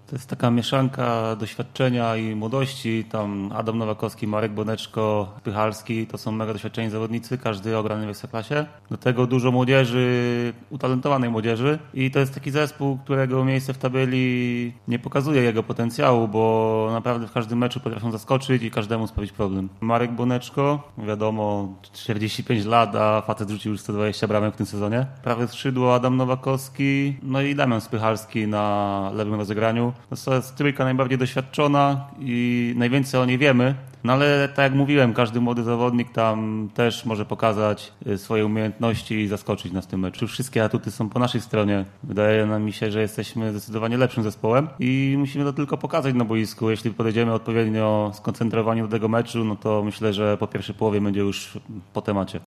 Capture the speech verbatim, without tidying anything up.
To jest taka mieszanka doświadczenia i młodości. Tam Adam Nowakowski, Marek Boneczko, Pychalski to są mega doświadczeni zawodnicy, każdy ograny w Ekstraklasie. Do tego dużo młodzieży, utalentowanej młodzieży i to jest taki zespół, którego miejsce w tabeli nie pokazuje jego potencjału, bo naprawdę w każdym meczu potrafią zaskoczyć i każdemu sprawić problem. Marek Boneczko, wiadomo, czterdzieści pięć lat, a facet rzucił już sto dwadzieścia bramek w tym sezonie. Prawe skrzydło Adam Nowakowski, no i Damian Spychalski na lewym rozegraniu. To jest trójka najbardziej doświadczona i najwięcej o niej wiemy. No ale tak jak mówiłem, każdy młody zawodnik tam też może pokazać swoje umiejętności i zaskoczyć nas w tym meczu. Wszystkie atuty są po naszej stronie. Wydaje nam mi się, że jesteśmy zdecydowanie lepszym zespołem i musimy to tylko pokazać na boisku. Jeśli podejdziemy odpowiednio skoncentrowani do tego meczu, no to myślę, że po pierwszej połowie będzie już po temacie.